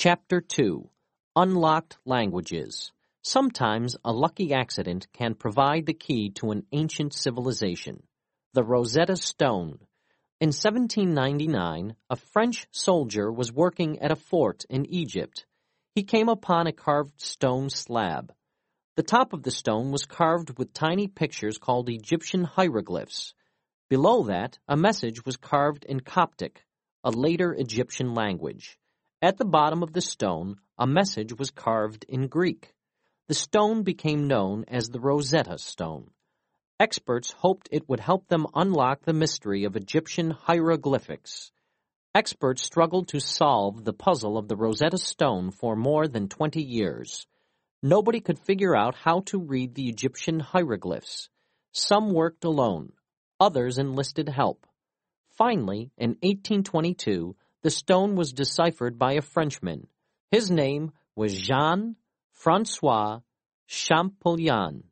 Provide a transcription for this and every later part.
Chapter 2. Unlocked Languages. Sometimes a lucky accident can provide the key to an ancient civilization. The Rosetta Stone. In 1799, a French soldier was working at a fort in Egypt. He came upon a carved stone slab. The top of the stone was carved with tiny pictures called Egyptian hieroglyphs. Below that, a message was carved in Coptic, a later Egyptian language. At the bottom of the stone, a message was carved in Greek. The stone became known as the Rosetta Stone. Experts hoped it would help them unlock the mystery of Egyptian hieroglyphics. Experts struggled to solve the puzzle of the Rosetta Stone for more than 20 years. Nobody could figure out how to read the Egyptian hieroglyphs. Some worked alone. Others enlisted help. Finally, in 1822, the stone was deciphered by a Frenchman. His name was Jean-François Champollion.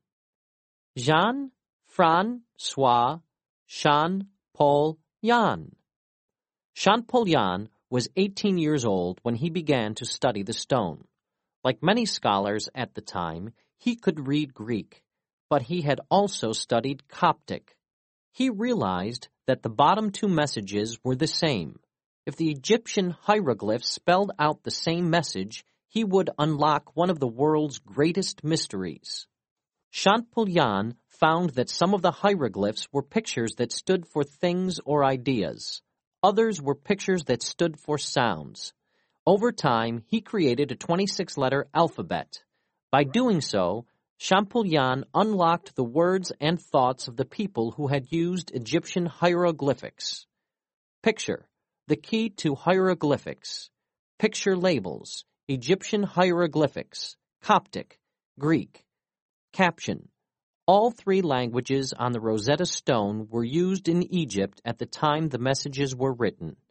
Jean-François Champollion. Champollion was 18 years old when he began to study the stone. Like many scholars at the time, he could read Greek, but he had also studied Coptic. He realized that the bottom two messages were the same. If the Egyptian hieroglyphs spelled out the same message, he would unlock one of the world's greatest mysteries. Champollion found that some of the hieroglyphs were pictures that stood for things or ideas. Others were pictures that stood for sounds. Over time, he created a 26-letter alphabet. By doing so, Champollion unlocked the words and thoughts of the people who had used Egyptian hieroglyphics. Picture. The key to hieroglyphics. Picture labels. Egyptian hieroglyphics. Coptic. Greek. Caption. All three languages on the Rosetta Stone were used in Egypt at the time the messages were written.